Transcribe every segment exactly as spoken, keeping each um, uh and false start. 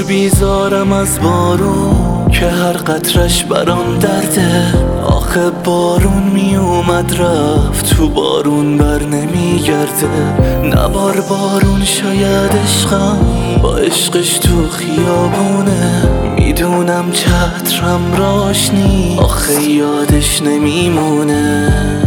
بیزارم از بارون که هر قطرش برام درده. آخه بارون می اومد رفت، تو بارون بر نمیگرده. نبار بارون شاید عشقم با عشقش تو خیابونه. میدونم چترم راش نی، آخه یادش نمیمونه.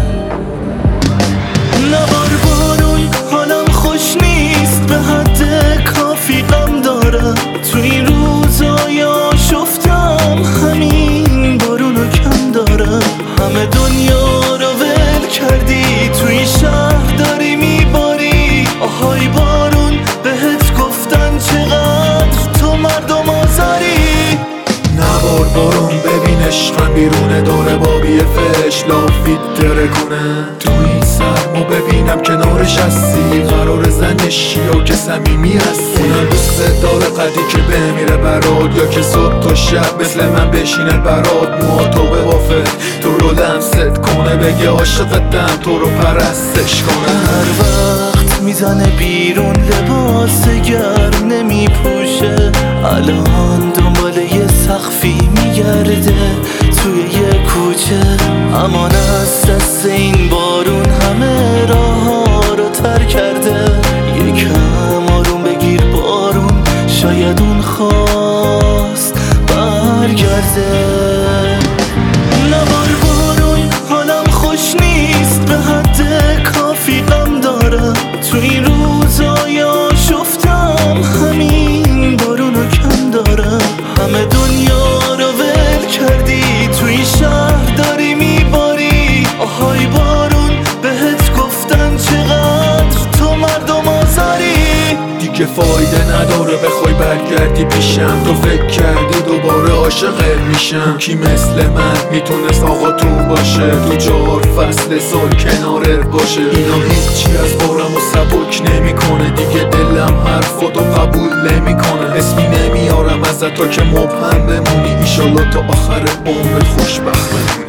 نبار بارون حالم خوش نیست، به حد کافی غم دارم. تو این روزای آشفتم همین بارونو کم دارم. همه دنیا رو ول کردی، تو این شهر داری میباری. آهای بارون بهت گفتن چقدر تو مردم آزاری. نبار بارون ببین عشقم بیرونه، داره بابی فش لافید دره کنه. تو این سرمو ببینم کنارش هستی، قرار زنشی یا که صمیمی هستی. اونم دوست داره قدی که بمیره برات، یا که صبح تا شب مثل من بشینه برات. موها تو به وافه تو رو لمست کنه، بگه عاشقتم تو رو پرستش کنه. هر وقت میزنه بیرون لباس گرم نمیپوشه، الان دنبال یه سقفی میگرده توی یه کوچه. امان از دست این بارون همه راه ها رو تر کرده. یکم آروم بگیر بارون، شاید اون خواست برگرده. نبار بارون حالم خوش نیست، به حد کافی غم دارم. تو این روزای آشفتم همین بارونو کم دارم. همه دنیا رو ول کردی، تو این شهر داری میباری. آهای بارون بهت گفتن چقدر تو مردم آزاری. دیگه فایده نداره بخوای برگردی پیشم، تو فکر کردی دوباره عاشقت میشم. کی مثل من میتونست آقا تو باشه، تو چهار فصل سال کنارت باشه. اینا هیچی از بارم و سبک نمیکنه، دیگه دلم حرفاتو قبول نمیکنه. اسمی نمیارم ازت تا که مبهم بمونی، ایشالا تا آخر عمرت خوشبخت بمونی.